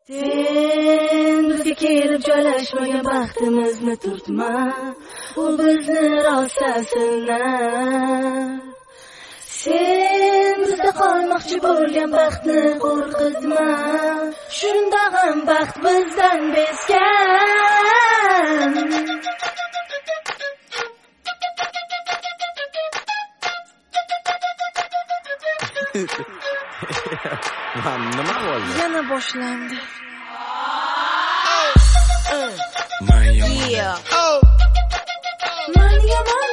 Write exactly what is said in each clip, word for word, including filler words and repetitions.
Sen bizga kelib joylashmagan baxtimizni turtma, u bizni rosa sinar. Sen bizda qolmoqchi bo'lgan baxtni qo'rqitma, shunda ham baxt bizdan bezgan. Lan nima bo'ldi? Yana boshlandi. Man yomon. Yeah. Oh. Man yomon.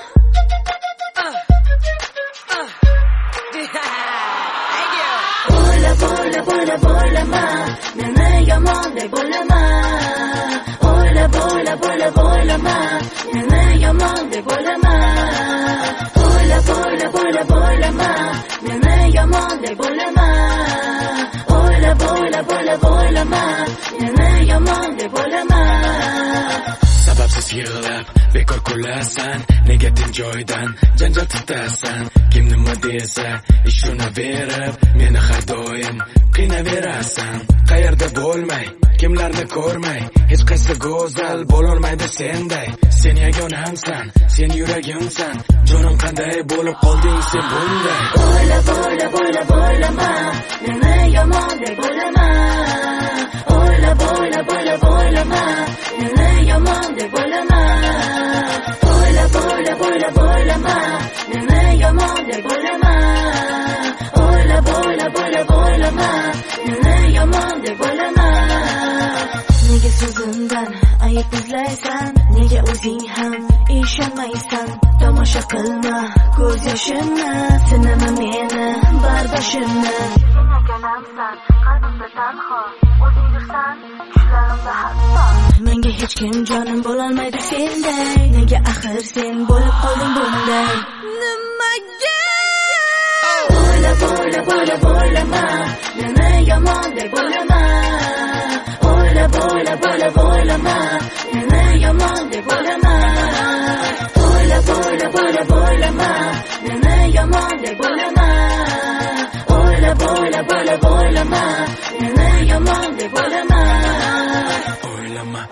Bo'la bo'la bo'la bo'lama, meni yomon deb bo'lama. O'yla bo'la bo'la bo'lama, meni yomon deb bo'lama. O'yla bo'la bo'la bo'lama, meni yomon deb bo'lama. O'yla bo'la bo'la bo'lama, meni yomon deb bo'lama. Sababsiz yig'lab bekor kulasan, negativ joydan janjal tutasan. Kim nima desa ishonaverib, meni har doim qiynaverasan. Qayerda bo'lmay, kimlarni ko'rmay, hech qaysi go'zal bo'lolmaydi senday. Sen yagonamsan, sen yuragimsan, jonim qanday bo'lib qolding sen bunday. O'yla bo'la bo'la bo'lama, meni yomon deb bo'lama. O'yla bo'la bo'la bo'lama, meni yomon deb bo'lama. O'yla bo'la bo'la bo'lama, meni yomon deb bo'lama. O'yla bo'la bo'la bo'lama, meni yomon deb bo'lama. Nega so'zimdan ayib izlaysan, nega o'zing ham ishonmaysan? Tomosha qilma ko'z yoshimni, sinama meni bardoshimni. Sen yagonamsan, qalbimda tanho, o'zing yursan, tushlarimda hatto. Menga hech kim jonim bo'lolmaydi senday, nega axir sen bo'lib qolding bunday? Nimaga? Bo'la bo'la bo'la bo'lama, meni yomon deb bo'lama. O'yla bo'la bo'la bo'lama, meni yomon deb bo'lama. O'yla bo'la bo'la bo'lama, meni yomon deb bo'lama. O'yla bo'la bo'la bo'lama, meni yomon deb bo'lama. O'ylama.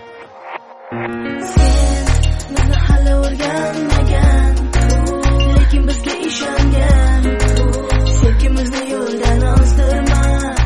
Sen meni hali o'rganmagan, lekin bizga ishongan. Sevgimizni yo'ldan ozdirma.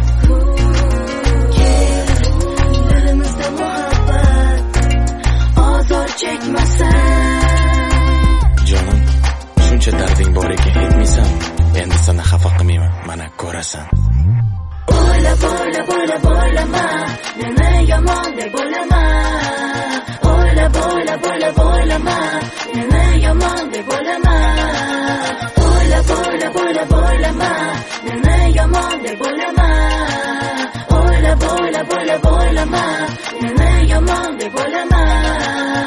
Kel, dilimizda muhabbat ozor chekmasan. Jonim, shuncha darding bor ekan yetmaysan. Endi seni xafa qilmayman, mana ko'rasan. Bo'la bo'la bo'la bo'lama, meni yomon deb bo'lama. O'yla bo'la bo'la bo'lama, meni yomon deb bo'lama. O'yla bo'la bo'la bo'lama, meni yomon deb bo'lama. O'yla bo'la bo'la bo'lama, meni yomon deb bo'lama.